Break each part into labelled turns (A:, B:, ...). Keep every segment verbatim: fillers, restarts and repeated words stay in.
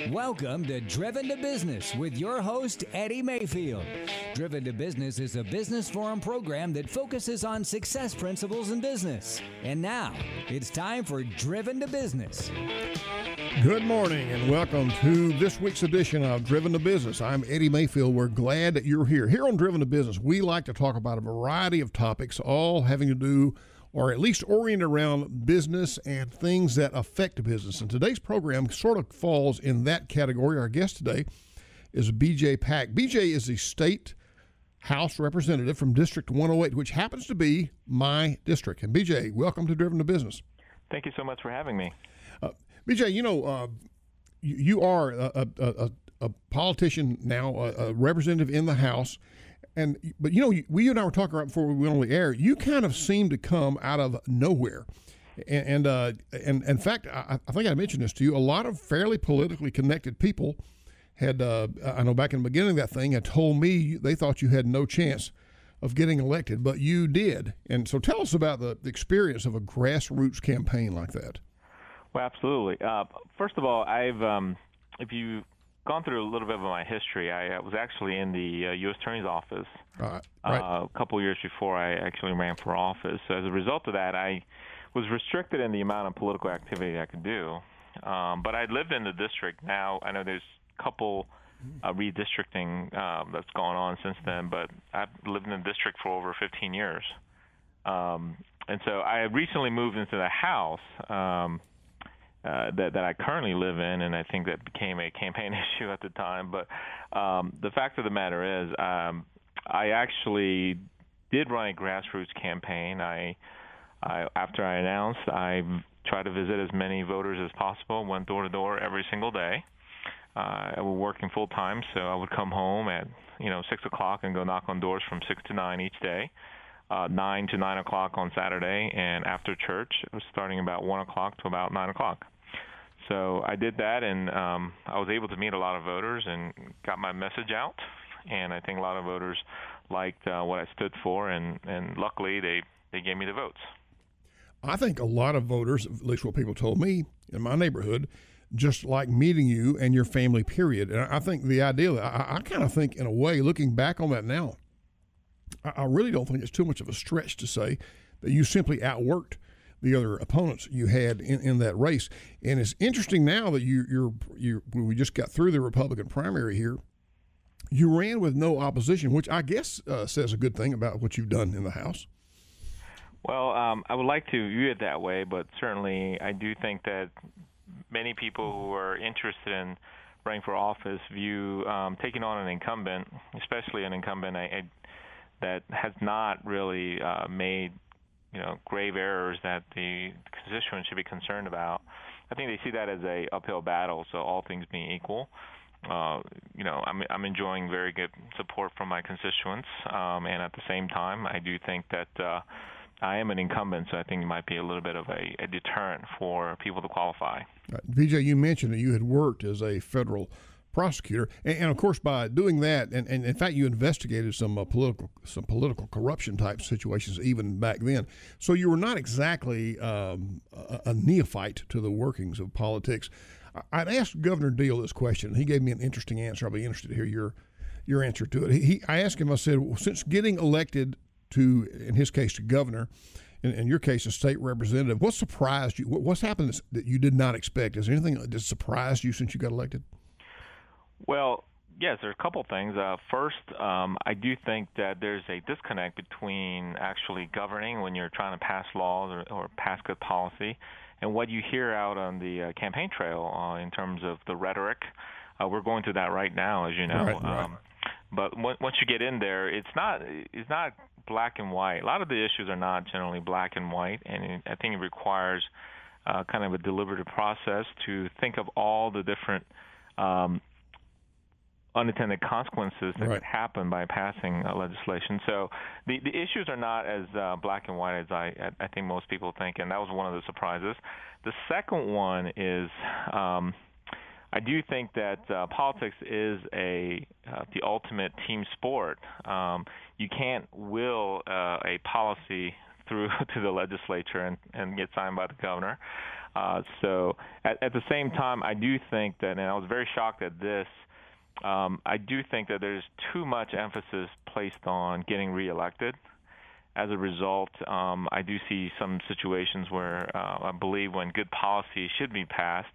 A: Welcome to Driven to Business with your host, Eddie Mayfield. Driven to Business is a business forum program that focuses on success principles in business. And now, it's time for Driven to Business.
B: Good morning and welcome to this week's edition of Driven to Business. I'm Eddie Mayfield. We're glad that you're here. Here on Driven to Business, we like to talk about a variety of topics, all having to do or at least oriented around business and things that affect business. And today's program sort of falls in that category. Our guest today is B J Pak. B J is the state House representative from District one oh eight, which happens to be my district. And B J, welcome to Driven to Business.
C: Thank you so much for having me.
B: Uh, B J, you know, uh, you, you are a, a, a, a politician now, a, a representative in the House. And but you know, we and I were talking right before we went on the air. You kind of seem to come out of nowhere, and and uh, and in fact, I, I think I mentioned this to you. A lot of fairly politically connected people had, uh, I know, back in the beginning of that thing, had told me they thought you had no chance of getting elected, but you did. And so, tell us about the, the experience of a grassroots campaign like that.
C: Well, absolutely. Uh, first of all, I've um, if you. gone through a little bit of my history. I, I was actually in the uh, U S Attorney's Office
B: uh, right.
C: uh, a couple of years before I actually ran for office. So as a result of that, I was restricted in the amount of political activity I could do. Um, but I lived in the district. Now I know there's a couple uh, redistricting uh, that's gone on since then, but I've lived in the district for over fifteen years. Um, and so I recently moved into the House um, Uh, that, that I currently live in, and I think that became a campaign issue at the time. But um, the fact of the matter is, um, I actually did run a grassroots campaign. I, I after I announced, I tried to visit as many voters as possible, went door to door every single day. Uh, I was working full time, so I would come home at you know six o'clock and go knock on doors from six to nine each day. Uh, nine to nine o'clock on Saturday, and after church, it was starting about one o'clock to about nine o'clock. So I did that, and um, I was able to meet a lot of voters and got my message out. And I think a lot of voters liked uh, what I stood for, and, and luckily they, they gave me the votes.
B: I think a lot of voters, at least what people told me in my neighborhood, just like meeting you and your family, period. And I think the idea, I, I kind of think in a way, looking back on that now, I, I really don't think it's too much of a stretch to say that you simply outworked the other opponents you had in, in that race. And it's interesting now that you, you're, you when we just got through the Republican primary here, you ran with no opposition, which I guess uh, says a good thing about what you've done in the House.
C: Well, um, I would like to view it that way, but certainly I do think that many people who are interested in running for office view um, taking on an incumbent, especially an incumbent I, I, that has not really uh, made you know, grave errors that the constituents should be concerned about. I think they see that as a uphill battle. So all things being equal, uh, you know, I'm I'm enjoying very good support from my constituents, um, and at the same time, I do think that uh, I am an incumbent, so I think it might be a little bit of a, a deterrent for people to qualify.
B: Uh, V J, you mentioned that you had worked as a federal prosecutor, and, and of course, by doing that, and, and in fact, you investigated some uh, political some political corruption type situations even back then. So you were not exactly um, a, a neophyte to the workings of politics. I'd asked Governor Deal this question, and he gave me an interesting answer. I'll be interested to hear your your answer to it. He, I asked him. I said, well, since getting elected to, in his case, to governor, in, in your case, a state representative, what surprised you? What, what's happened that you did not expect? Is there anything that surprised you since you got elected?
C: Well, yes, there are a couple things. Uh, first, um, I do think that there's a disconnect between actually governing when you're trying to pass laws or, or pass good policy and what you hear out on the uh, campaign trail uh, in terms of the rhetoric. Uh, we're going through that right now, as you know.
B: Right, right.
C: Um, but w- once you get in there, it's not it's not black and white. A lot of the issues are not generally black and white, and it, I think it requires uh, kind of a deliberative process to think of all the different um, unintended consequences that
B: right.
C: could happen by passing uh, legislation. So the, the issues are not as uh, black and white as I, I think most people think, and that was one of the surprises. The second one is um, I do think that uh, politics is a uh, the ultimate team sport. Um, you can't will uh, a policy through to the legislature and, and get signed by the governor. Uh, so at, at the same time, I do think that, and I was very shocked at this, um, I do think that there's too much emphasis placed on getting reelected. As a result, um, I do see some situations where uh, I believe when good policy should be passed,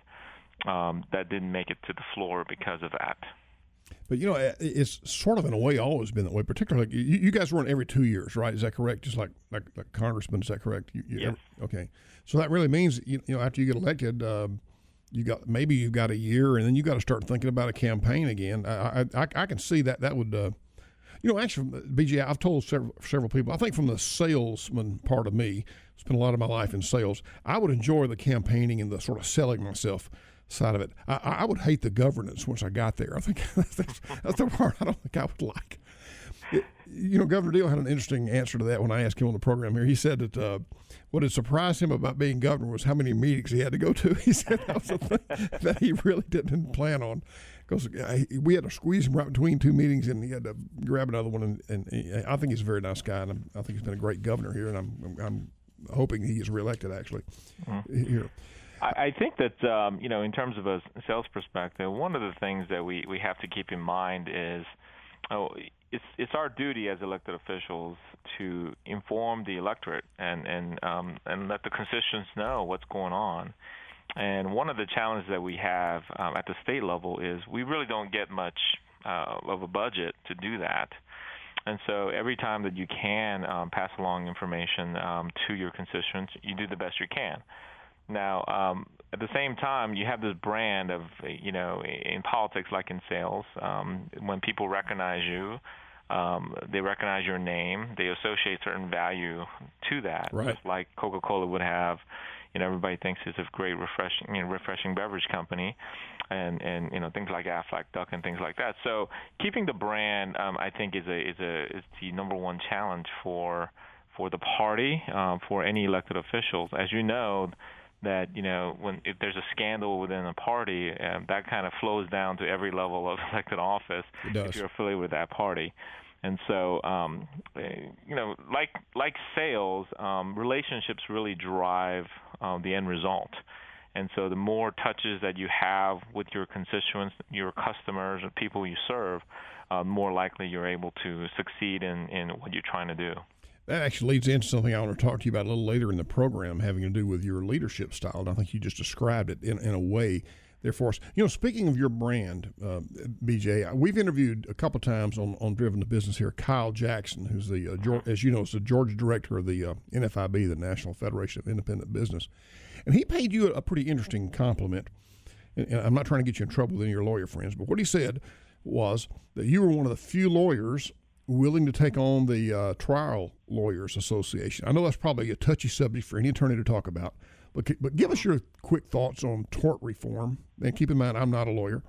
C: um, that didn't make it to the floor because of that.
B: But, you know, it's sort of in a way always been that way, particularly you, you guys run every two years, right? Is that correct? Just like like, like Congressman, is that correct? You, you
C: yes.
B: Every, okay. So that really means, you, you know, after you get elected, uh, you got maybe you've got a year and then you got to start thinking about a campaign again. I I, I can see that that would, uh, you know, actually, B J, I've told several, several people, I think from the salesman part of me, spent a lot of my life in sales, I would enjoy the campaigning and the sort of selling myself side of it. I, I would hate the governance once I got there. I think that's, that's the part I don't think I would like. It, you know, Governor Deal had an interesting answer to that when I asked him on the program here. He said that uh, what had surprised him about being governor was how many meetings he had to go to. He said that was a thing that he really didn't plan on, because we had to squeeze him right between two meetings and he had to grab another one. And, and he, I think he's a very nice guy, and I'm, I think he's been a great governor here, and I'm, I'm hoping he is reelected actually mm-hmm. here.
C: I think that, um, you know, in terms of a sales perspective, one of the things that we, we have to keep in mind is oh, it's it's our duty as elected officials to inform the electorate and, and, um, and let the constituents know what's going on. And one of the challenges that we have um, at the state level is we really don't get much uh, of a budget to do that. And so every time that you can um, pass along information um, to your constituents, you do the best you can. Now, um, at the same time, you have this brand of, you know, in politics like in sales, um, when people recognize you, um, they recognize your name, they associate certain value to that.
B: Right.
C: Just like Coca-Cola would have, you know, everybody thinks it's a great refreshing, you know, refreshing beverage company, and, and you know, things like Aflac Duck and things like that. So keeping the brand, um, I think, is a is a is the number one challenge for for the party, uh, for any elected officials. As you know, that, you know, when if there's a scandal within a party, um, that kind of flows down to every level of elected office if you're affiliated with that party. And so, um, you know, like like sales, um, relationships really drive uh, the end result. And so the more touches that you have with your constituents, your customers, or people you serve, uh, more likely you're able to succeed in, in what you're trying to do.
B: That actually leads into something I want to talk to you about a little later in the program, having to do with your leadership style. And I think you just described it in, in a way there for us. You know, speaking of your brand, uh, B J, we've interviewed a couple times on, on Driven to Business here Kyle Jackson, who's the, uh, George, as you know, is the Georgia director of the uh, N F I B, the National Federation of Independent Business. And he paid you a, a pretty interesting compliment. And, and I'm not trying to get you in trouble with any of your lawyer friends, but what he said was that you were one of the few lawyers willing to take on the uh, Trial Lawyers Association. I know that's probably a touchy subject for any attorney to talk about, but but give us your quick thoughts on tort reform. And keep in mind, I'm not a lawyer.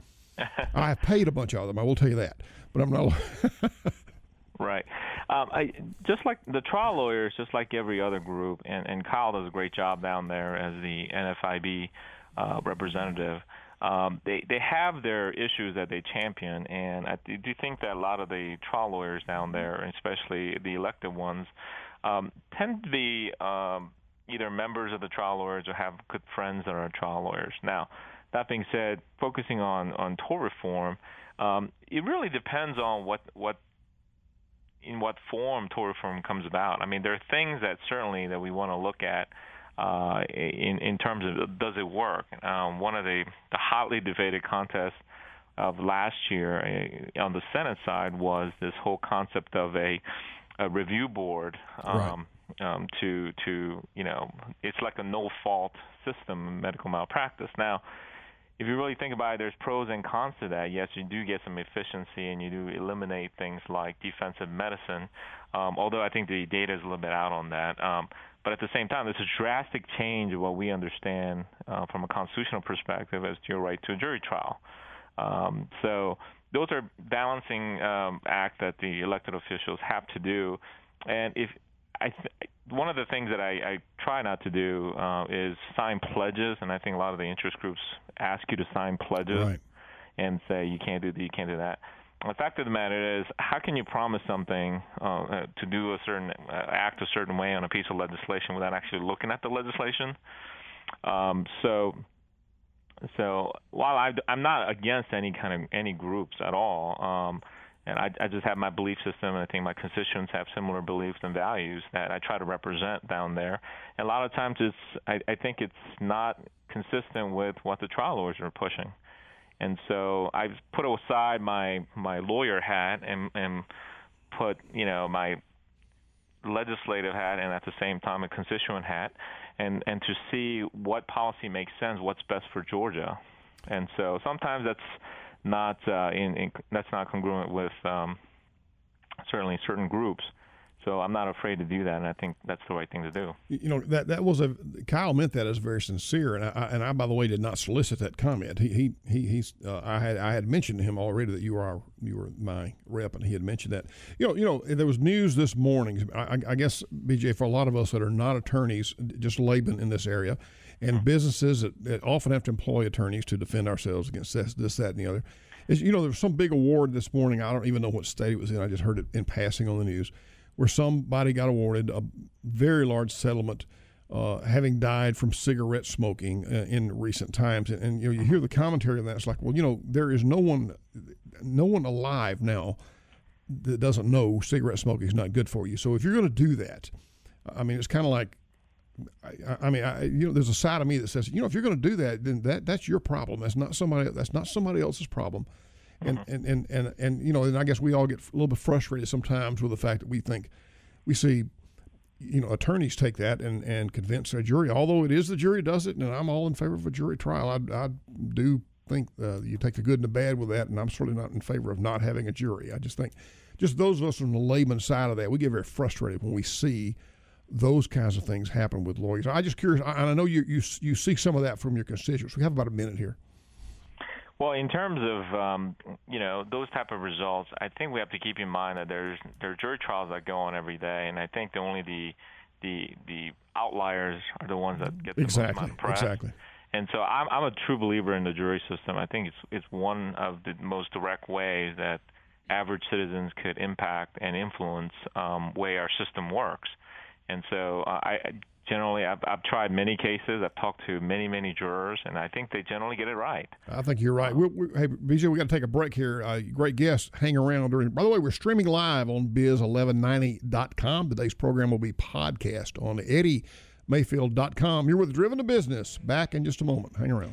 B: I have paid a bunch of them, I will tell you that, but I'm not a lawyer.
C: Right. Um, I, just like the trial lawyers, just like every other group, and, and Kyle does a great job down there as the N F I B uh, representative. Um, they they have their issues that they champion, and I do think that a lot of the trial lawyers down there, especially the elected ones, um, tend to be um, either members of the trial lawyers or have good friends that are trial lawyers. Now, that being said, focusing on, on tort reform, um, it really depends on what what in what form tort reform comes about. I mean, there are things that certainly that we want to look at. Uh, in, in terms of does it work? Um, one of the, the hotly debated contests of last year uh, on the Senate side was this whole concept of a, a review board um, right. um, to, to, you know, it's like a no-fault system in medical malpractice. Now, if you really think about it, there's pros and cons to that. Yes, you do get some efficiency and you do eliminate things like defensive medicine, um, although I think the data is a little bit out on that. Um, But at the same time, it's a drastic change of what we understand uh, from a constitutional perspective as to your right to a jury trial. Um, so those are balancing um, act that the elected officials have to do. And if I th- one of the things that I, I try not to do uh, is sign pledges, and I think a lot of the interest groups ask you to sign pledges
B: right.
C: and say you can't do this, you can't do that. The fact of the matter is, how can you promise something uh, to do a certain uh, act a certain way on a piece of legislation without actually looking at the legislation? Um, so, so while I, I'm not against any kind of any groups at all, um, and I, I just have my belief system, and I think my constituents have similar beliefs and values that I try to represent down there. And a lot of times, it's I, I think it's not consistent with what the trial lawyers are pushing. And so I've put aside my my lawyer hat and and put you know my legislative hat and at the same time a constituent hat, and and to see what policy makes sense, what's best for Georgia. And so sometimes that's not uh, in, in that's not congruent with um, certainly certain groups. So I'm not afraid to do that, and I think that's the right thing to do.
B: You know, that that was a Kyle meant that as very sincere, and I and I by the way did not solicit that comment. He he he he's uh, I had I had mentioned to him already that you were our, you were my rep, and he had mentioned that. You know, you know, there was news this morning. I, I guess B J, for a lot of us that are not attorneys, just laymen in this area, and mm-hmm. businesses that, that often have to employ attorneys to defend ourselves against this, this, that, and the other. Is you know, there was some big award this morning. I don't even know what state it was in. I just heard it in passing on the news, where somebody got awarded a very large settlement, uh, having died from cigarette smoking uh, in recent times. And, and you know, you hear the commentary on that. It's like, well, you know, there is no one, no one alive now that doesn't know cigarette smoking is not good for you. So if you're going to do that, I mean, it's kind of like, I, I mean, I, you know, there's a side of me that says, you know, if you're going to do that, then that that's your problem. That's not somebody. That's not somebody else's problem. And, mm-hmm. and, and, and, and, you know, and I guess we all get a little bit frustrated sometimes with the fact that we think we see, you know, attorneys take that and, and convince a jury, although it is the jury does it, and I'm all in favor of a jury trial. I, I do think uh, you take the good and the bad with that, and I'm certainly not in favor of not having a jury. I just think just those of us on the layman side of that, we get very frustrated when we see those kinds of things happen with lawyers. I'm just curious, and I know you, you, you see some of that from your constituents. We have about a minute here.
C: Well, in terms of um, you know those type of results, I think we have to keep in mind that there's there are jury trials that go on every day, and I think the only the the the outliers are the ones that get the
B: exactly,
C: most amount of press.
B: Exactly.
C: And so I'm I'm a true believer in the jury system. I think it's it's one of the most direct ways that average citizens could impact and influence um, way our system works. And so uh, I generally, I've, I've tried many cases. I've talked to many, many jurors, and I think they generally get it right.
B: I think you're right. We're, we're, hey, B J, we got to take a break here. Uh, great guest. Hang around during. By the way, we're streaming live on biz eleven ninety dot com. Today's program will be podcast on eddie mayfield dot com. You're with Driven to Business. Back in just a moment. Hang around.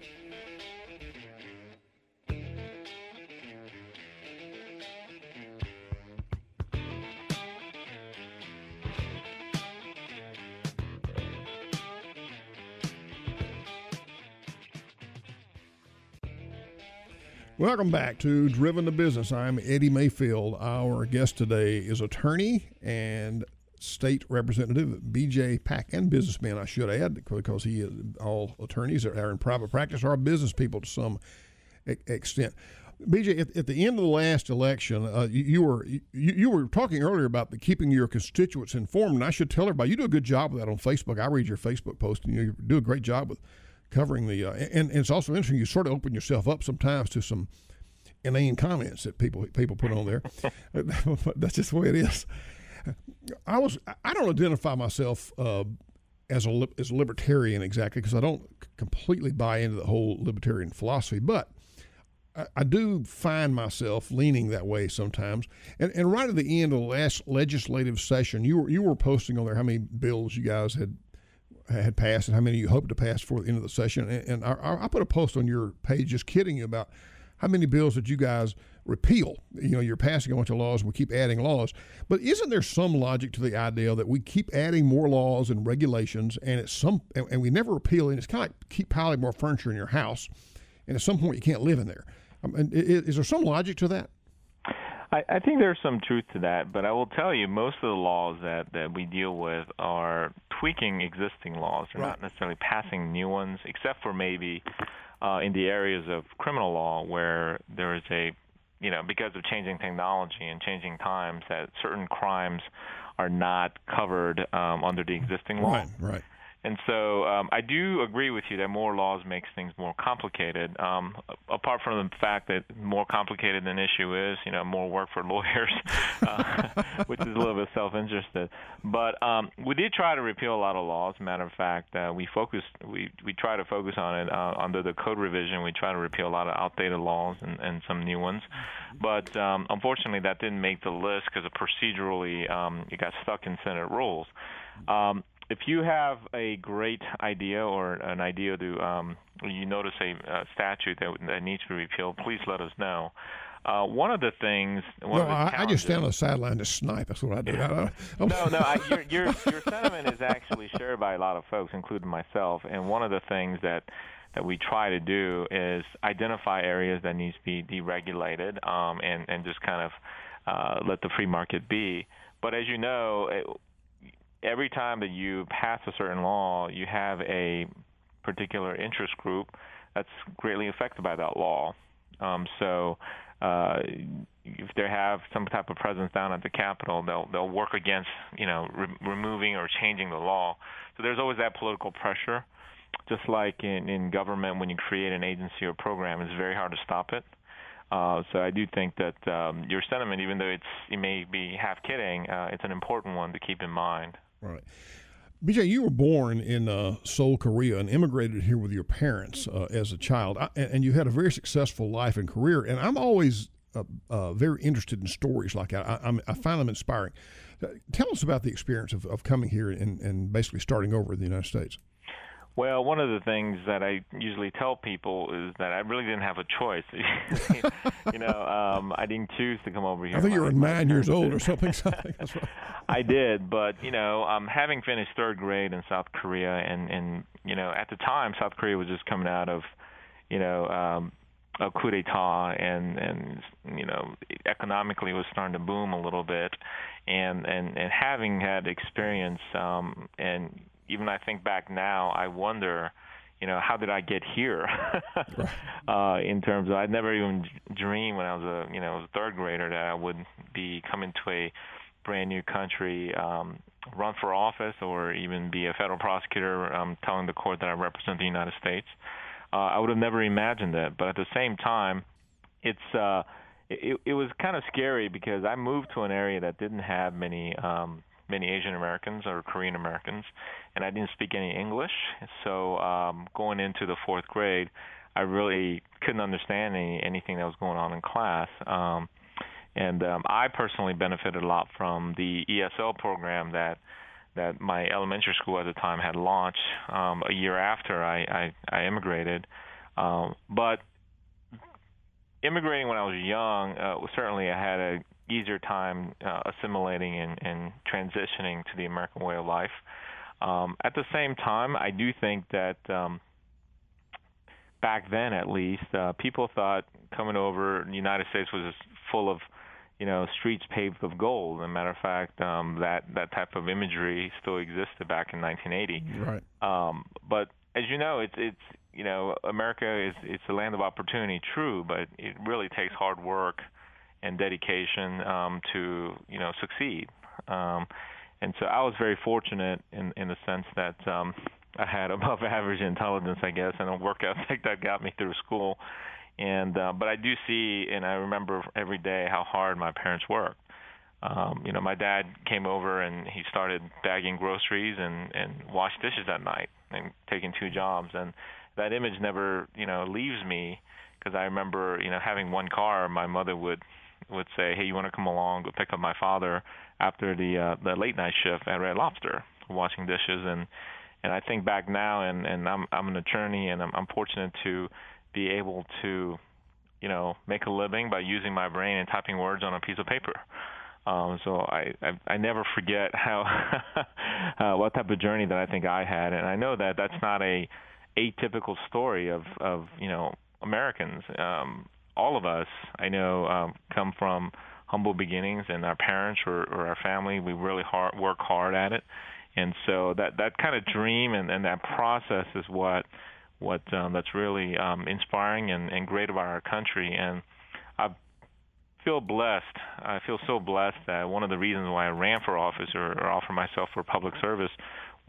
B: Welcome back to Driven to Business. I'm Eddie Mayfield. Our guest today is attorney and state representative B J Pak, and businessman, I should add, because he is, all attorneys that are in private practice are business people to some extent. B J, at, at the end of the last election, uh, you, you were you, you were talking earlier about the keeping your constituents informed, and I should tell everybody you do a good job with that on Facebook. I read your Facebook post, and you do a great job with covering the, uh, and, and it's also interesting, you sort of open yourself up sometimes to some inane comments that people people put on there. That's just the way it is. I was I don't identify myself uh, as a as a libertarian exactly, because I don't completely buy into the whole libertarian philosophy, but I, I do find myself leaning that way sometimes. And and right at the end of the last legislative session, you were you were posting on there how many bills you guys had had passed and how many you hope to pass before the end of the session. And, and I, I put a post on your page just kidding you about how many bills that you guys repeal. You know, you're passing a bunch of laws and we keep adding laws. But isn't there some logic to the idea that we keep adding more laws and regulations, and it's some and, and we never repeal it? It's kind of like keep piling more furniture in your house, and at some point you can't live in there. Um, and is, is there some logic to that?
C: I, I think there's some truth to that, but I will tell you most of the laws that, that we deal with are tweaking existing laws. They're
B: right.
C: not necessarily passing new ones, except for maybe uh, in the areas of criminal law where there is a, you know, because of changing technology and changing times, that certain crimes are not covered um, under the existing law.
B: Right, right.
C: And so um, I do agree with you that more laws makes things more complicated. Um, apart from the fact that more complicated an issue is, you know, more work for lawyers, uh, which is a little bit self-interested. But um, we did try to repeal a lot of laws. Matter of fact, uh, we focused, we we try to focus on it uh, under the code revision. We try to repeal a lot of outdated laws and, and some new ones. But um, unfortunately, that didn't make the list because procedurally um, it got stuck in Senate rules. Um, If you have a great idea or an idea to, um, you notice a, a statute that, that needs to be repealed, please let us know. Uh, one of the things. One
B: no,
C: of the
B: I, I just stand on the sideline to snipe. That's what I do.
C: no, no, I, your, your your sentiment is actually shared by a lot of folks, including myself. And one of the things that that we try to do is identify areas that needs to be deregulated um, and and just kind of uh, let the free market be. But as you know, it, every time that you pass a certain law, you have a particular interest group that's greatly affected by that law. Um, so uh, if they have some type of presence down at the Capitol, they'll they'll work against, you know, re- removing or changing the law. So there's always that political pressure. Just like in, in government, when you create an agency or program, it's very hard to stop it. Uh, so I do think that um, your sentiment, even though it's you may be half kidding, uh, it's an important one to keep in mind.
B: Right. B J, you were born in uh, Seoul, Korea, and immigrated here with your parents uh, as a child, I, and you had a very successful life and career. And I'm always uh, uh, very interested in stories like that. I, I'm, I find them inspiring. Uh, tell us about the experience of, of coming here and, and basically starting over in the United States.
C: Well, one of the things that I usually tell people is that I really didn't have a choice. you know, um, I didn't choose to come over here.
B: I think you were nine years old
C: did.
B: or something. something. That's right.
C: I did, but, you know, um, having finished third grade in South Korea, and, and, you know, at the time, South Korea was just coming out of, you know, um, a coup d'etat, and, and, you know, economically it was starting to boom a little bit. And, and, and having had experience um, and even I think back now, I wonder, you know, how did I get here? uh, in terms of, I'd never even dreamed when I was a, you know, a third grader that I would be coming to a brand new country, um, run for office, or even be a federal prosecutor, um, telling the court that I represent the United States. Uh, I would have never imagined that. But at the same time, it's uh, it, it was kind of scary because I moved to an area that didn't have many. Um, many Asian Americans or Korean Americans, and I didn't speak any English. So um, going into the fourth grade, I really couldn't understand any, anything that was going on in class. Um, and um, I personally benefited a lot from the E S L program that that my elementary school at the time had launched um, a year after I, I, I immigrated. Um, but immigrating when I was young, uh, certainly I had a easier time uh, assimilating and, and transitioning to the American way of life. Um, at the same time, I do think that um, back then, at least, uh, people thought coming over the United States was full of, you know, streets paved with gold. As a matter of fact, um, that that type of imagery still existed back in nineteen eighty.
B: Right.
C: Um, but as you know, it's it's you know, America is it's a land of opportunity, true, but it really takes hard work and dedication um, to, you know, succeed. Um, and so I was very fortunate in, in the sense that um, I had above average intelligence, I guess, and a work ethic that got me through school. And uh, but I do see, and I remember every day how hard my parents worked. Um, you know, my dad came over and he started bagging groceries and, and washed dishes at night and taking two jobs. And that image never, you know, leaves me because I remember, you know, having one car. My mother would would say, hey, you want to come along, go pick up my father after the uh, the late night shift at Red Lobster, washing dishes. And and I think back now, and, and I'm I'm an attorney, and I'm, I'm fortunate to be able to, you know, make a living by using my brain and typing words on a piece of paper. Um, so I, I I never forget how uh, what type of journey that I think I had, and I know that that's not a atypical story of of you know Americans. Um, all of us, I know, um, come from humble beginnings, and our parents or, or our family, we really hard, work hard at it. And so that, that kind of dream and, and that process is what what um, that's really um, inspiring and, and great about our country. And I feel blessed. I feel so blessed that one of the reasons why I ran for office or, or offered myself for public service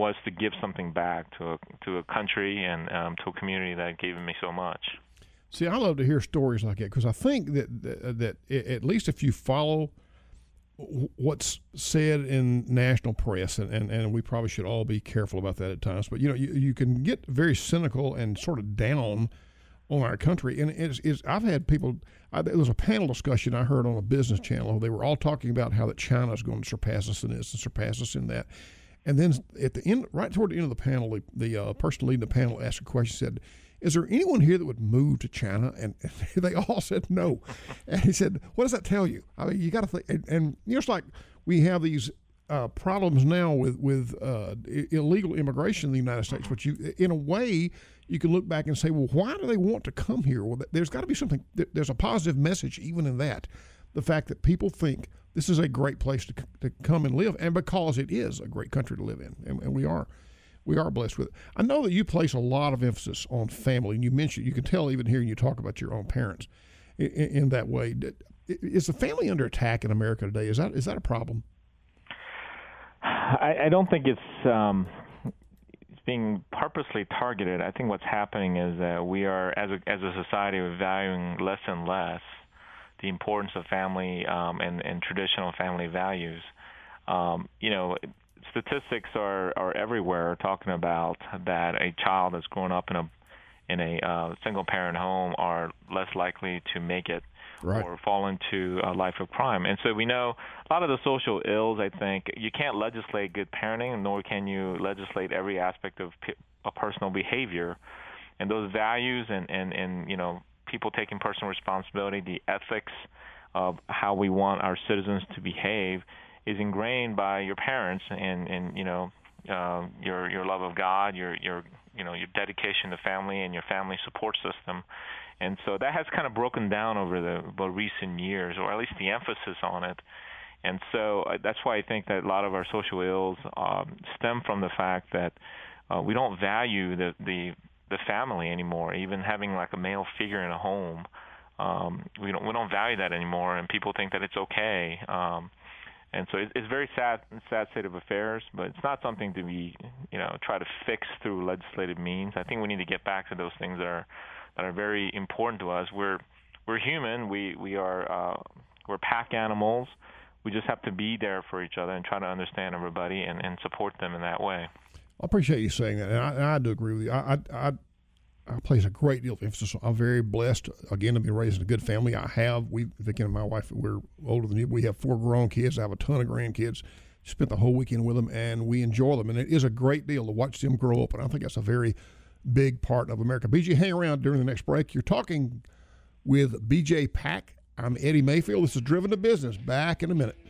C: was to give something back to a, to a country and um, to a community that gave me so much.
B: See, I love to hear stories like that because I think that, that that at least if you follow what's said in national press, and, and, and we probably should all be careful about that at times, but you know, you, you can get very cynical and sort of down on our country. And it's, it's I've had people, I, there was a panel discussion I heard on a business channel. They were all talking about how that China is going to surpass us in this and surpass us in that. And then at the end, right toward the end of the panel, the, the uh, person leading the panel asked a question, said, is there anyone here that would move to China? And they all said no. And he said, what does that tell you? I mean, you got to think, and, and you know, it's like we have these uh, problems now with, with uh, illegal immigration in the United States, but you, in a way, you can look back and say, well, why do they want to come here? Well, there's got to be something, there's a positive message even in that. The fact that people think this is a great place to, to come and live, and because it is a great country to live in, and, and we are. We are blessed with it. I know that you place a lot of emphasis on family, and you mentioned, you can tell even hearing you talk about your own parents in, in that way. Is the family under attack in America today? Is that is that a problem?
C: I, I don't think it's, um, it's being purposely targeted. I think what's happening is that we are, as a, as a society, we're valuing less and less the importance of family um, and, and traditional family values. Um, you know, statistics are, are everywhere talking about that a child that's grown up in a in a uh, single parent home are less likely to make it right. or fall into a life of crime. And so we know a lot of the social ills, I think, you can't legislate good parenting, nor can you legislate every aspect of p- a personal behavior. And those values and, and, and, you know, people taking personal responsibility, the ethics of how we want our citizens to behave is ingrained by your parents and, and you know, uh, your your love of God, your your you know your dedication to family and your family support system, and so that has kind of broken down over the, the recent years, or at least the emphasis on it. And so uh, that's why I think that a lot of our social ills um, stem from the fact that uh, we don't value the, the the family anymore. Even having like a male figure in a home, um, we don't we don't value that anymore, and people think that it's okay. Um, And so it's a very sad, sad state of affairs, but it's not something to be, you know, try to fix through legislative means. I think we need to get back to those things that are that are very important to us. We're we're human. We we are uh, we're pack animals. We just have to be there for each other and try to understand everybody and, and support them in that way.
B: I appreciate you saying that, and I, and I do agree with you. I, I, I I place a great deal of emphasis. I'm very blessed, again, to be raised in a good family. I have, we, Vicki and my wife, we're older than you. We have four grown kids. I have a ton of grandkids. Spent the whole weekend with them, and we enjoy them. And it is a great deal to watch them grow up, and I think that's a very big part of America. B J, hang around during the next break. You're talking with B J Pack. I'm Eddie Mayfield. This is Driven to Business. Back in a minute.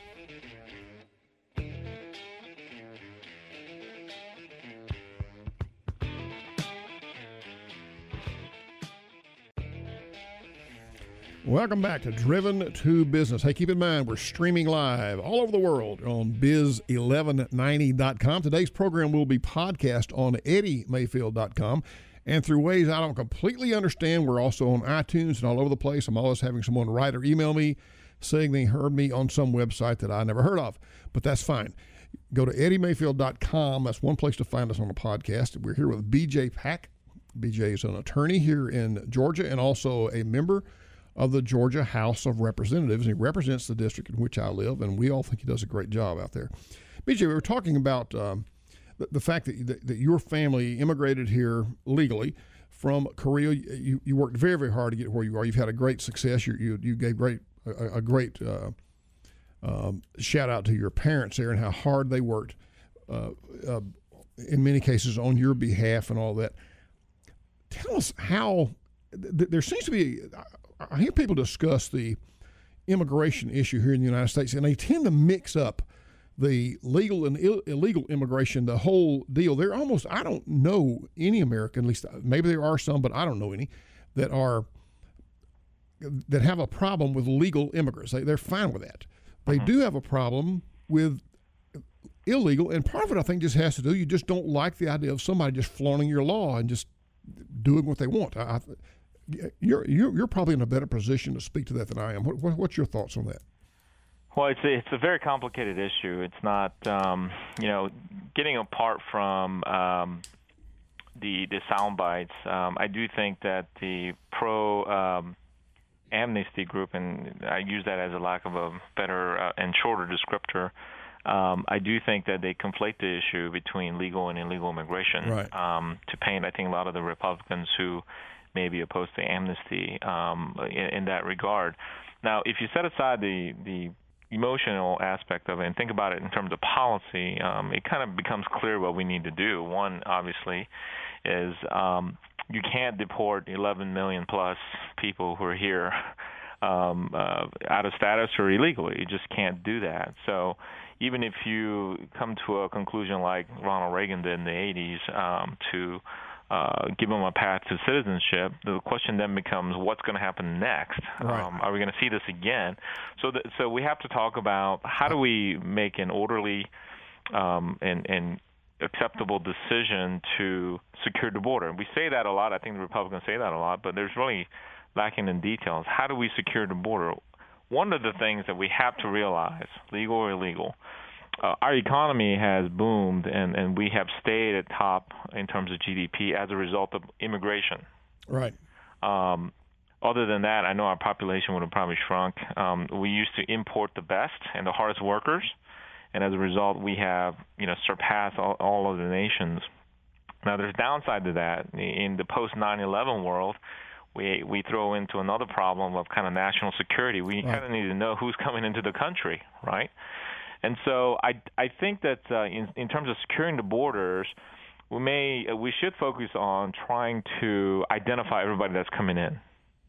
B: Welcome back to Driven to Business. Hey, keep in mind, we're streaming live all over the world on biz eleven ninety dot com. Today's program will be podcast on eddie mayfield dot com. And through ways I don't completely understand, we're also on iTunes and all over the place. I'm always having someone write or email me saying they heard me on some website that I never heard of. But that's fine. Go to eddie mayfield dot com. That's one place to find us on the podcast. We're here with B J Pack. B J is an attorney here in Georgia and also a member of the Georgia House of Representatives. And he represents the district in which I live, and we all think he does a great job out there. B J, we were talking about um, the, the fact that, that that your family immigrated here legally from Korea. You, you worked very, very hard to get where you are. You've had a great success. You you, you gave great a, a great uh, um, shout out to your parents there and how hard they worked, uh, uh, in many cases on your behalf and all that. Tell us how th- there seems to be. I hear people discuss the immigration issue here in the United States, and they tend to mix up the legal and Ill- illegal immigration, the whole deal. They're almost, I don't know any American, at least maybe there are some, but I don't know any, that are, that have a problem with legal immigrants. They, they're fine with that. They do have a problem with illegal, and part of it I think just has to do, you just don't like the idea of somebody just flaunting your law and just doing what they want. I, I You're, you're you're probably in a better position to speak to that than I am. What, what, what's your thoughts on that?
C: Well, it's a, it's a very complicated issue. It's not, um, you know, getting apart from um, the the sound bites. Um, I do think that the pro um, amnesty group, and I use that as a lack of a better uh, and shorter descriptor. Um, I do think that they conflate the issue between legal and illegal immigration
B: right.
C: um, to paint, I think, a lot of the Republicans who may be opposed to amnesty um, in, in that regard. Now, if you set aside the the emotional aspect of it and think about it in terms of policy, um, it kind of becomes clear what we need to do. One, obviously, is um, you can't deport eleven million plus people who are here um, uh, out of status or illegally. You just can't do that. So even if you come to a conclusion like Ronald Reagan did in the eighties um, to Uh, give them a path to citizenship, the question then becomes what's going to happen next?
B: Right.
C: Um, are we going to see this again? So, th- so we have to talk about how do we make an orderly um, and, and acceptable decision to secure the border. We say that a lot. I think the Republicans say that a lot, but there's really lacking in details. How do we secure the border? One of the things that we have to realize, legal or illegal, Uh, our economy has boomed, and, and we have stayed at top in terms of G D P as a result of immigration.
B: Right.
C: Um, other than that, I know our population would have probably shrunk. Um, we used to import the best and the hardest workers, and as a result, we have you know surpassed all, all of the nations. Now, there's downside to that. In the post nine eleven world, we we throw into another problem of kind of national security. We right. kind of need to know who's coming into the country, right? And so I, I think that uh, in, in terms of securing the borders, we may we should focus on trying to identify everybody that's coming in.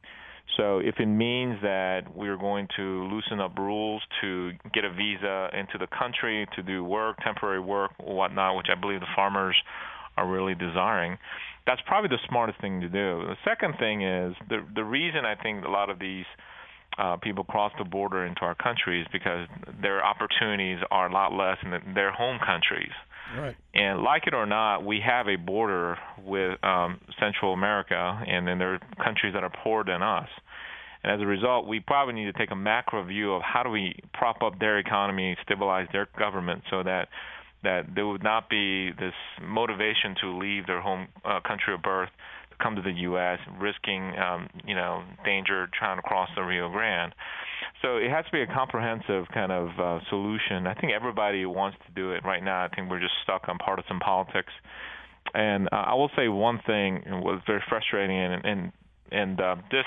C: So if it means that we're going to loosen up rules to get a visa into the country to do work, temporary work, or whatnot, which I believe the farmers are really desiring, that's probably the smartest thing to do. The second thing is the the reason I think a lot of these Uh, people cross the border into our countries because their opportunities are a lot less in the, their home countries.
B: Right.
C: And like it or not, we have a border with um, Central America, and then there are countries that are poorer than us. And as a result, we probably need to take a macro view of how do we prop up their economy, stabilize their government so that that there would not be this motivation to leave their home uh, country of birth, come to the U S, risking, um, you know, danger trying to cross the Rio Grande. So it has to be a comprehensive kind of uh, solution. I think everybody wants to do it right now. I think we're just stuck on partisan politics. And uh, I will say one thing was very frustrating, and and, and uh, this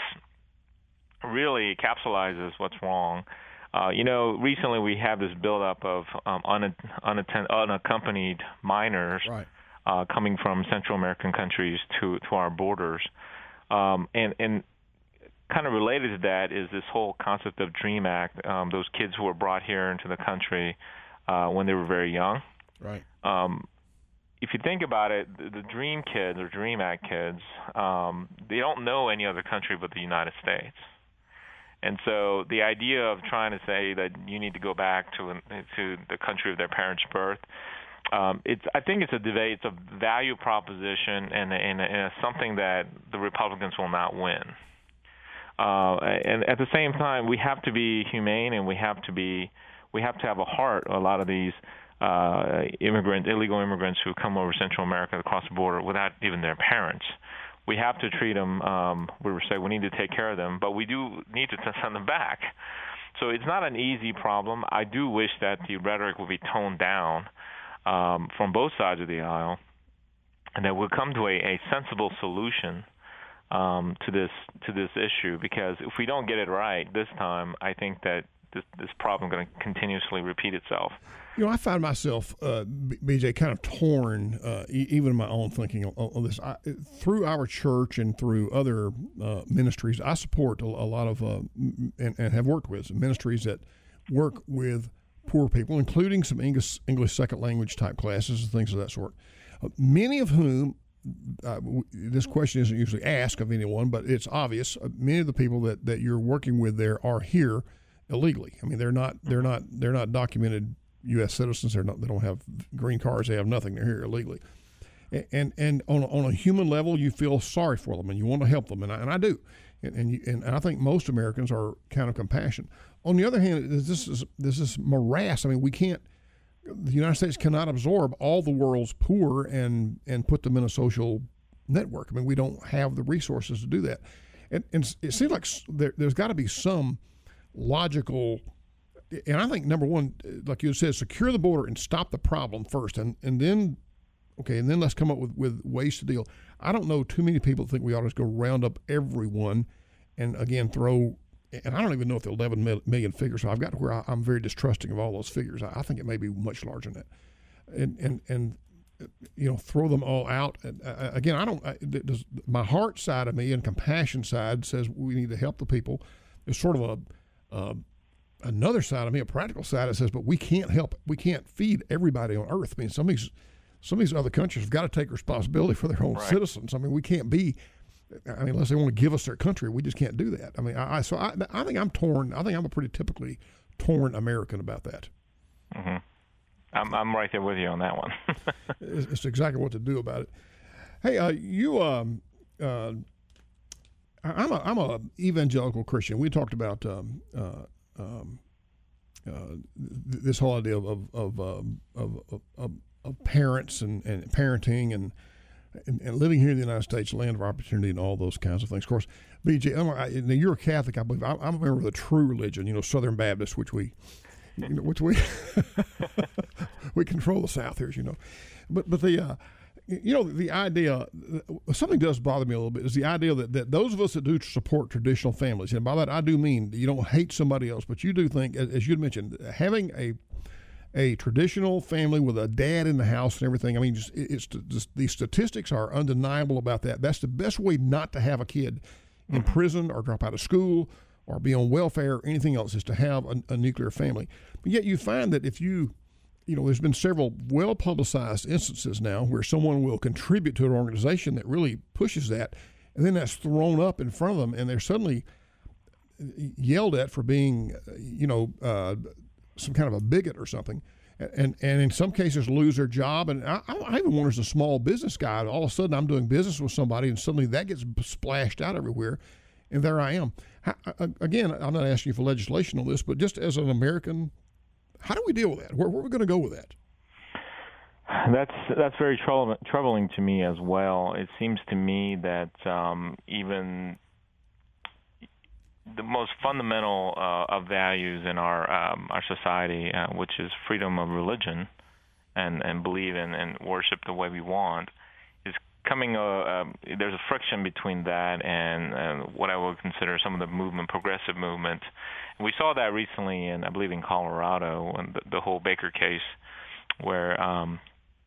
C: really capsulizes what's wrong. Uh, you know, recently we have this buildup of um, un- unattend- unaccompanied minors.
B: Right.
C: Uh, coming from Central American countries to, to our borders. Um, and, and kind of related to that is this whole concept of DREAM Act, um, those kids who were brought here into the country uh, when they were very young.
B: Right.
C: Um, if you think about it, the, the DREAM kids or DREAM Act kids, um, they don't know any other country but the United States. And so the idea of trying to say that you need to go back to, to the country of their parents' birth, Um, it's. I think it's a debate. It's a value proposition, and, and, and it's something that the Republicans will not win. Uh, and at the same time, we have to be humane, and we have to be. We have to have a heart. A lot of these uh, immigrants, illegal immigrants who come over Central America across the border without even their parents. We have to treat them. Um, we were saying we need to take care of them, but we do need to send them back. So it's not an easy problem. I do wish that the rhetoric would be toned down Um, from both sides of the aisle, and that we'll come to a, a sensible solution um, to this to this issue. Because if we don't get it right this time, I think that this, this problem is going to continuously repeat itself.
B: You know, I find myself, uh, B J, kind of torn, uh, e- even in my own thinking on, on this. I, through our church and through other uh, ministries, I support a, a lot of uh, and, and have worked with ministries that work with poor people, including some English English second language type classes and things of that sort. Uh, many of whom, uh, w- this question isn't usually asked of anyone, but it's obvious. Uh, many of the people that, that you're working with there are here illegally. I mean, they're not they're not they're not documented U S citizens. They're not. They don't have green cards. They have nothing. They're here illegally. And and, and on a, on a human level, you feel sorry for them and you want to help them, and I, and I do. and and, you, and I think most Americans are kind of compassionate. On the other hand, this is this is morass. I mean, we can't. The United States cannot absorb all the world's poor and and put them in a social network. I mean, we don't have the resources to do that. And, and it seems like there, there's got to be some logical. And I think number one, like you said, secure the border and stop the problem first, and and then, okay, and then let's come up with, with ways to deal. I don't know too many people think we ought to just go round up everyone, and again throw. And I don't even know if the eleven million figures. So I've got to where I, I'm very distrusting of all those figures. I, I think it may be much larger than that, and and and you know throw them all out. And, uh, again, I don't. I, does, my heart side of me and compassion side says we need to help the people. There's sort of a uh, another side of me, a practical side that says, but we can't help. We can't feed everybody on Earth. I mean, some of these some of these other countries have got to take responsibility for their own right. citizens. I mean, we can't be. I mean, unless they want to give us their country, we just can't do that. I mean, I, I so I, I think I'm torn. I think I'm a pretty typically torn American about that.
C: Mm-hmm. I'm I'm right there with you on that one.
B: it's, it's exactly what to do about it. Hey, uh, you, um, uh, I'm a I'm a evangelical Christian. We talked about um, uh, um, uh, this whole idea of of of, um, of, of, of parents and, and parenting and. And, and living here in the United States, land of opportunity, and all those kinds of things. Of course, B J, I'm, I, you're a Catholic, I believe. I'm, I'm a member of the true religion, you know, Southern Baptist, which we, you know, which we, we control the South here, as you know. But but the, uh, you know, the idea, something does bother me a little bit, is the idea that, that those of us that do support traditional families, and by that I do mean you don't hate somebody else, but you do think, as you mentioned, having a a traditional family with a dad in the house and everything. I mean, just, it's just, the statistics are undeniable about that. That's the best way not to have a kid in mm-hmm. prison or drop out of school or be on welfare or anything else, is to have a, a nuclear family. But yet you find that if you, you know, there's been several well-publicized instances now where someone will contribute to an organization that really pushes that, and then that's thrown up in front of them, and they're suddenly yelled at for being, you know, uh, some kind of a bigot or something, and and in some cases lose their job. And I, I even wonder, as a small business guy, all of a sudden I'm doing business with somebody and suddenly that gets splashed out everywhere, and there I am. How, again, I'm not asking you for legislation on this, but just as an American, how do we deal with that? Where, where are we going to go with that?
C: That's that's very troubling, troubling to me as well. It seems to me that um, even the most fundamental uh, of values in our um, our society, uh, which is freedom of religion and, and believe in and worship the way we want, is coming. Uh, uh, there's a friction between that and uh, what I would consider some of the movement, progressive movement. And we saw that recently in, I believe, in Colorado, and the, the whole Baker case, where um,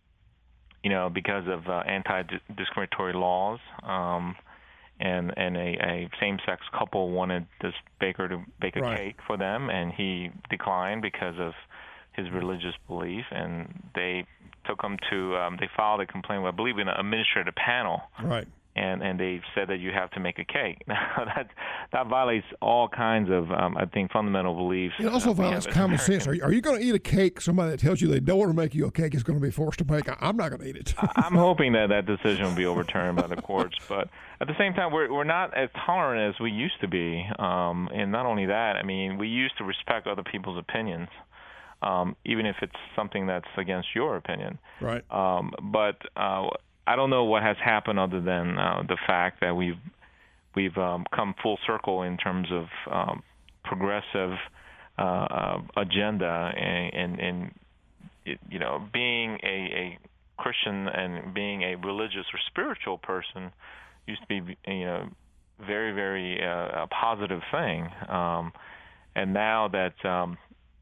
C: you know, because of uh, anti-discriminatory laws. Um, And, and a, a same-sex couple wanted this baker to bake a
B: right.
C: cake for them, and he declined because of his religious belief. And they took him to, um, they filed a complaint, I believe, in an administrative panel.
B: Right.
C: And and they said that you have to make a cake. Now, that that violates all kinds of, um, I think, fundamental beliefs.
B: It also violates common sense. Are you, are you going to eat a cake? Somebody that tells you they don't want to make you a cake is going to be forced to make. I'm not going to eat it.
C: I'm hoping that that decision will be overturned by the courts. But at the same time, we're we're not as tolerant as we used to be. Um, and not only that, I mean, we used to respect other people's opinions, um, even if it's something that's against your opinion.
B: Right.
C: Um, but uh, I don't know what has happened other than uh, the fact that we've we've um, come full circle in terms of um, progressive uh, uh, agenda and, and, and it, you know, being a, a Christian and being a religious or spiritual person used to be, you know, very very uh, a positive thing, um, and now that um,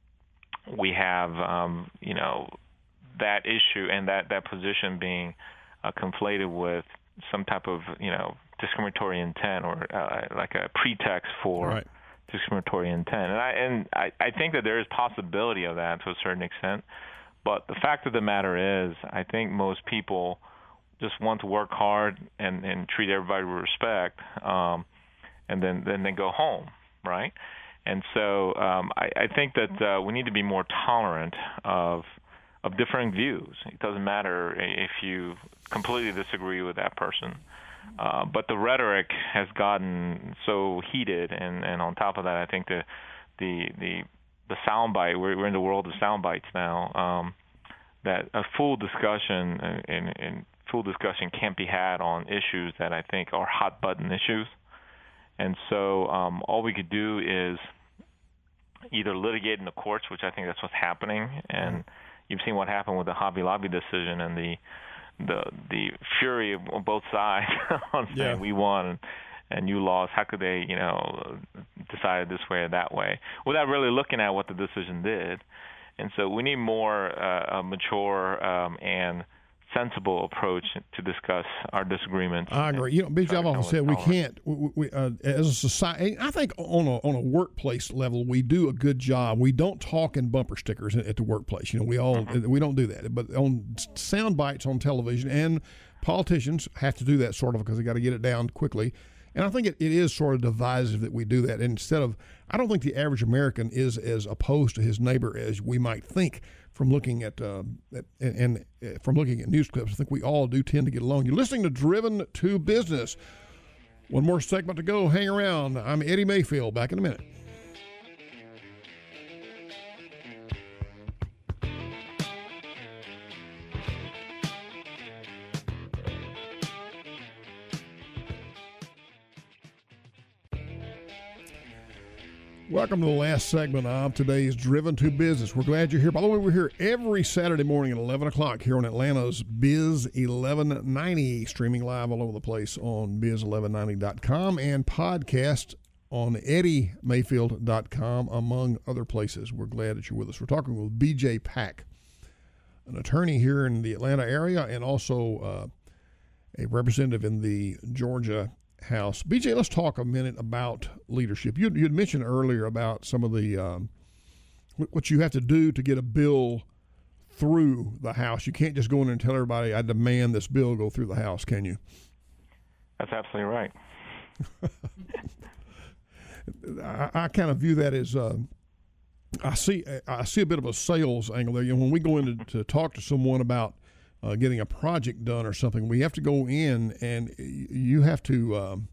C: we have um, you know, that issue and that, that position being Uh, conflated with some type of, you know, discriminatory intent or uh, like a pretext for
B: right.
C: discriminatory intent. And I and I, I think that there is possibility of that to a certain extent. But the fact of the matter is, I think most people just want to work hard and, and treat everybody with respect, um, and then, then they go home, right? And so um, I, I think that uh, we need to be more tolerant of of differing views. It doesn't matter if you completely disagree with that person. Uh, but the rhetoric has gotten so heated, and, and on top of that, I think the the the, the soundbite, we're, we're in the world of sound bites now, um, that a full discussion and, and full discussion can't be had on issues that I think are hot button issues. And so um, all we could do is either litigate in the courts, which I think that's what's happening, and you've seen what happened with the Hobby Lobby decision and the the the fury of both sides on saying yeah. we won and you lost. How could they, you know, decide this way or that way without really looking at what the decision did? And so we need more uh, a mature um, and sensible approach to discuss our disagreements.
B: I agree. You know, B J, I've often said we can't, we, we, uh, as a society, I think on a on a workplace level, we do a good job. We don't talk in bumper stickers at the workplace. You know, we all, mm-hmm. we don't do that. But on sound bites on television, and politicians have to do that sort of because they got to get it down quickly. And I think it, it is sort of divisive that we do that. And instead of, I don't think the average American is as opposed to his neighbor as we might think from looking at, uh, at and, and uh, from looking at news clips. I think we all do tend to get along. You're listening to Driven to Business. One more segment to go. Hang around. I'm Eddie Mayfield. Back in a minute. Welcome to the last segment of today's Driven to Business. We're glad you're here. By the way, we're here every Saturday morning at eleven o'clock here on Atlanta's Biz eleven ninety, streaming live all over the place on biz eleven ninety dot com and podcast on eddie mayfield dot com, among other places. We're glad that you're with us. We're talking with B J Pak, an attorney here in the Atlanta area and also uh, a representative in the Georgia House. B J, let's talk a minute about leadership. You had mentioned earlier about some of the um, what you have to do to get a bill through the House. You can't just go in and tell everybody, I demand this bill go through the House, can you?
C: That's absolutely right.
B: I, I kind of view that as uh, I see I see a bit of a sales angle there. You know, when we go in to, to talk to someone about Uh, getting a project done or something, we have to go in and you have to, um,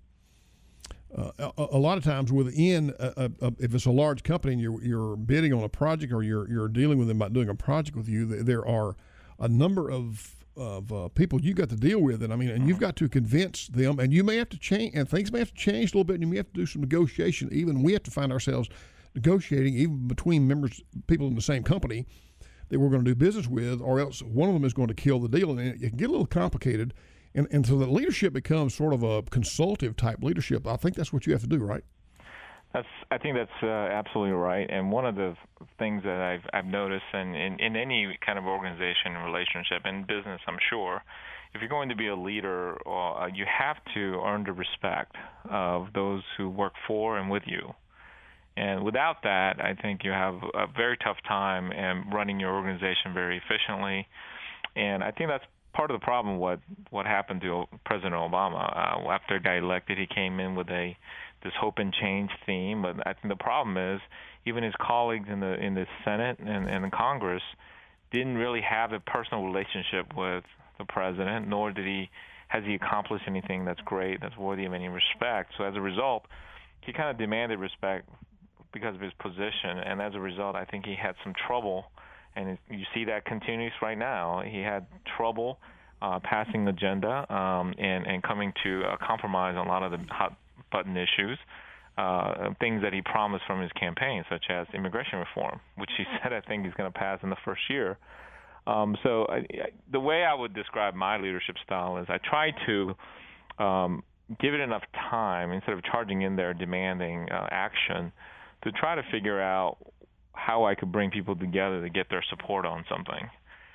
B: uh, a, a lot of times within, a, a, if it's a large company and you're, you're bidding on a project or you're, you're dealing with them about doing a project with you, there are a number of, of uh, people you got to deal with. And I mean, and you've got to convince them, and you may have to change, and things may have to change a little bit, and you may have to do some negotiation. Even we have to find ourselves negotiating even between members, people in the same company that we're going to do business with, or else one of them is going to kill the deal, and it, it can get a little complicated. And, and so the leadership becomes sort of a consultative type leadership. I think that's what you have to do, right?
C: That's. I think that's uh, absolutely right. And one of the things that I've I've noticed, in, in, in any kind of organization and relationship, in business, I'm sure, if you're going to be a leader, uh, you have to earn the respect of those who work for and with you. And without that, I think you have a very tough time in running your organization very efficiently. And I think that's part of the problem. What what happened to President Obama uh, after he got elected? He came in with a this hope and change theme. But I think the problem is even his colleagues in the in the Senate and, and the Congress didn't really have a personal relationship with the president, nor did he has he accomplished anything that's great, that's worthy of any respect. So as a result, he kind of demanded respect because of his position, and as a result, I think he had some trouble, and you see that continues right now. He had trouble uh, passing the agenda um, and, and coming to a compromise on a lot of the hot-button issues, uh, things that he promised from his campaign, such as immigration reform, which he said I think he's going to pass in the first year. Um, so I, I, the way I would describe my leadership style is I try to um, give it enough time instead of charging in there demanding uh, action to try to figure out how I could bring people together to get their support on something.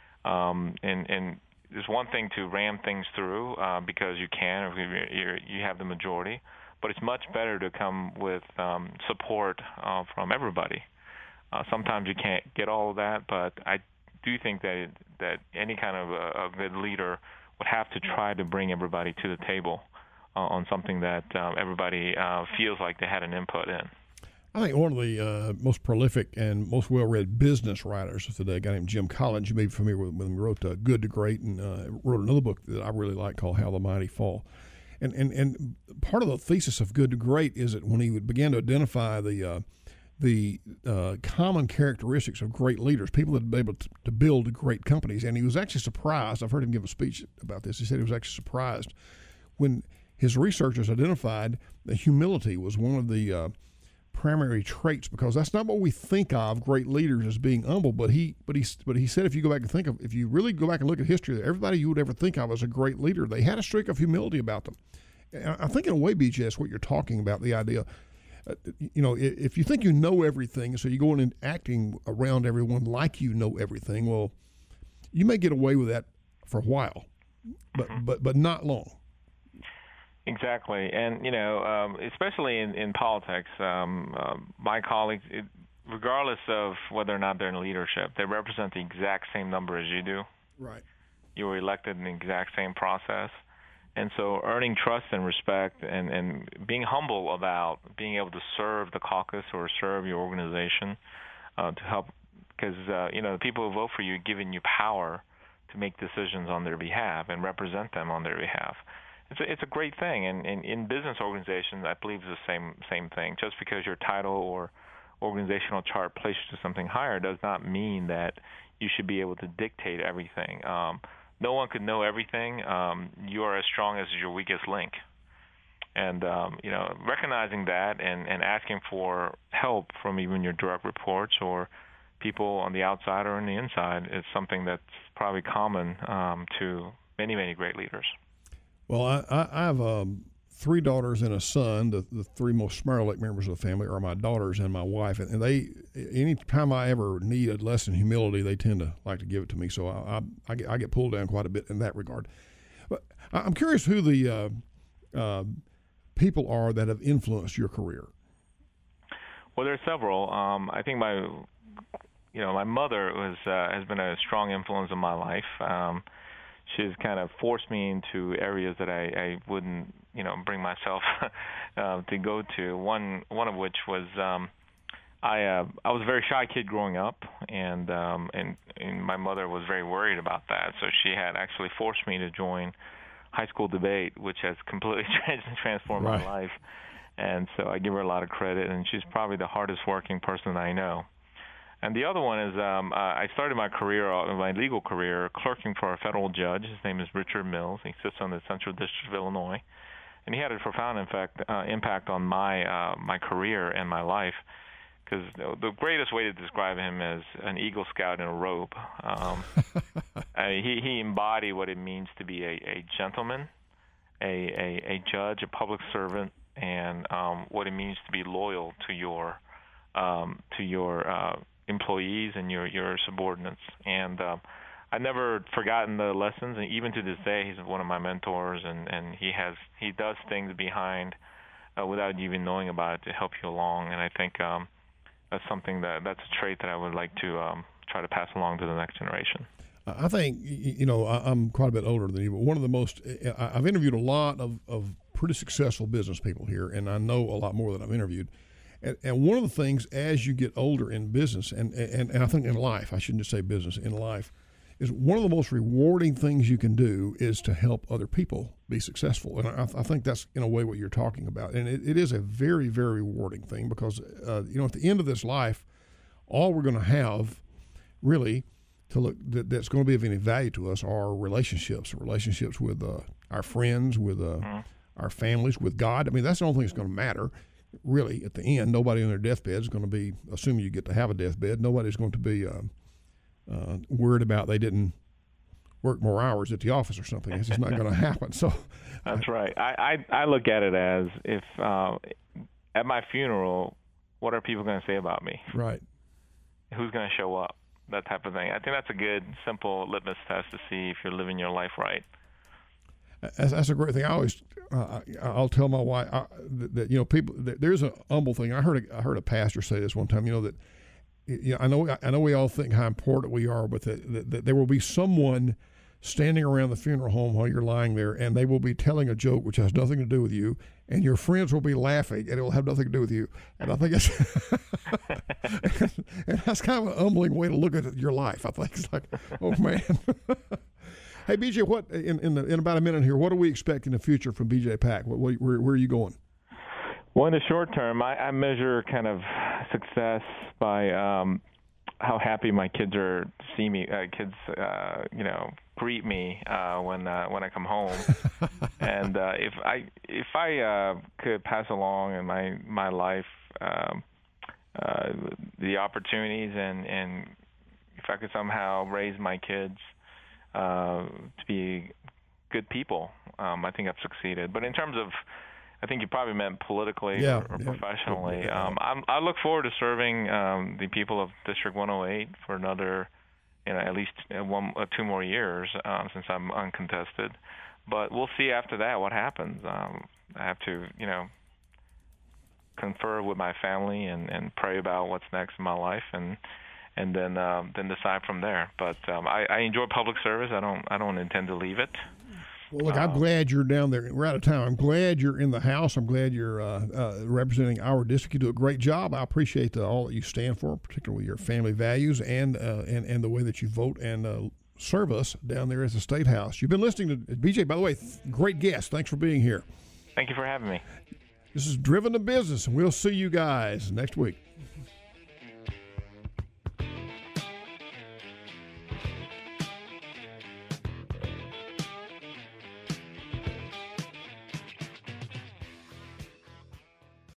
C: Um, and, and there's one thing to ram things through uh, because you can, or you're, you have the majority, but it's much better to come with um, support uh, from everybody. Uh, sometimes you can't get all of that, but I do think that it, that any kind of a, a good leader would have to try to bring everybody to the table uh, on something that uh, everybody uh, feels like they had an input in.
B: I think one of the uh, most prolific and most well-read business writers of today, a guy named Jim Collins, you may be familiar with him, he wrote uh, Good to Great, and uh, wrote another book that I really like called How the Mighty Fall. And, and and part of the thesis of Good to Great is that when he would begin to identify the uh, the uh, common characteristics of great leaders, people that would be able to, to build great companies. And he was actually surprised. I've heard him give a speech about this. He said he was actually surprised when his researchers identified that humility was one of the uh, primary traits, because that's not what we think of great leaders as being humble. But he, but he, but he said, if you go back and think of, if you really go back and look at history, everybody you would ever think of as a great leader, they had a streak of humility about them. And I think in a way, B J, that's what you're talking about. The idea, uh, you know, if you think you know everything, so you go in and acting around everyone like you know everything, well, you may get away with that for a while, but mm-hmm. but but not long.
C: Exactly, and you know, um, especially in, in politics, um, uh, my colleagues, it, regardless of whether or not they're in leadership, they represent the exact same number as you do.
B: Right.
C: You were elected in the exact same process, and so earning trust and respect, and, and being humble about being able to serve the caucus or serve your organization uh, to help, because uh, you know the people who vote for you are giving you power to make decisions on their behalf and represent them on their behalf. It's a, it's a great thing, and, and in business organizations, I believe it's the same same thing. Just because your title or organizational chart places you to something higher does not mean that you should be able to dictate everything. Um, no one could know everything. Um, you are as strong as your weakest link, and um, you know, recognizing that and, and asking for help from even your direct reports or people on the outside or on the inside is something that's probably common um, to many many great leaders.
B: Well, I, I, I have um, three daughters and a son. The, the three most Smeyer Lake members of the family are my daughters and my wife. And they, any time I ever need a lesson in humility, they tend to like to give it to me. So I, I, I, get, I get pulled down quite a bit in that regard. But I'm curious who the uh, uh, people are that have influenced your career.
C: Well, there are several. Um, I think my, you know, my mother was uh, has been a strong influence in my life. Um, She's kind of forced me into areas that I, I wouldn't, you know, bring myself uh, to go to. One one of which was um, I uh, I was a very shy kid growing up, and, um, and and my mother was very worried about that. So she had actually forced me to join high school debate, which has completely transformed
B: right.
C: my life. And so I give her a lot of credit, and she's probably the hardest working person I know. And the other one is um, uh, I started my career, uh, my legal career, clerking for a federal judge. His name is Richard Mills. He sits on the Central District of Illinois, and he had a profound impact uh, impact on my uh, my career and my life. Because the greatest way to describe him is an Eagle Scout in a robe. Um, uh, he he embodied what it means to be a, a gentleman, a, a a judge, a public servant, and um, what it means to be loyal to your um, to your uh, employees and your your subordinates. And um, I've never forgotten the lessons, and even to this day he's one of my mentors, and, and he has he does things behind uh, without you even knowing about it to help you along. And I think um, that's something that that's a trait that I would like to um, try to pass along to the next generation.
B: I think, you know, I'm quite a bit older than you, but one of the most, I've interviewed a lot of, of pretty successful business people here, and I know a lot more than I've interviewed. And, and one of the things as you get older in business, and, and, and I think in life, I shouldn't just say business, in life, is one of the most rewarding things you can do is to help other people be successful. And I, I think that's in a way what you're talking about. And it, it is a very, very rewarding thing because, uh, you know, at the end of this life, all we're going to have really to look that, that's going to be of any value to us are relationships, relationships with uh, our friends, with uh, mm-hmm. our families, with God. I mean, that's the only thing that's going to matter. Really, at the end, nobody on their deathbed is going to be, assuming you get to have a deathbed, nobody's going to be uh, uh, worried about they didn't work more hours at the office or something. It's just not going to happen. So
C: that's right. I, I, I look at it as if uh, at my funeral, what are people going to say about me?
B: Right.
C: Who's going to show up? That type of thing. I think that's a good, simple litmus test to see if you're living your life right.
B: That's, that's a great thing. I always, uh, I'll tell my wife I, that, that you know people. That there's a humble thing. I heard a, I heard a pastor say this one time. You know that, you know, I know I know we all think how important we are, but that, that, that there will be someone standing around the funeral home while you're lying there, and they will be telling a joke which has nothing to do with you, and your friends will be laughing, and it will have nothing to do with you. And I think it's, and that's kind of an humbling way to look at your life. I think it's like, oh man. Hey, B J, what in in, the, in about a minute here? What do we expect in the future from B J Pak? What, what, where, where are you going?
C: Well, in the short term, I, I measure kind of success by um, how happy my kids are to see me. Uh, kids, uh, you know, greet me uh, when uh, when I come home. And uh, if I if I uh, could pass along in my my life um, uh, the opportunities and, and if I could somehow raise my kids uh, to be good people, um, I think I've succeeded. But in terms of I think you probably meant politically
B: yeah,
C: or, or
B: yeah.
C: professionally. Um, I'm, I look forward to serving um, the people of District one oh eight for another, you know, at least one, uh, two more years um, since I'm uncontested. But we'll see after that what happens. Um, I have to, you know, confer with my family and, and pray about what's next in my life, and and then um, then decide from there. But um, I, I enjoy public service. I don't I don't intend to leave it.
B: Well, look, I'm uh, glad you're down there. We're out of town. I'm glad you're in the House. I'm glad you're uh, uh, representing our district. You do a great job. I appreciate the, all that you stand for, particularly your family values and uh, and, and the way that you vote and uh, serve us down there as the State House. You've been listening to B J, by the way, great guest. Thanks for being here.
C: Thank you for having me.
B: This is Driven to Business, and we'll see you guys next week.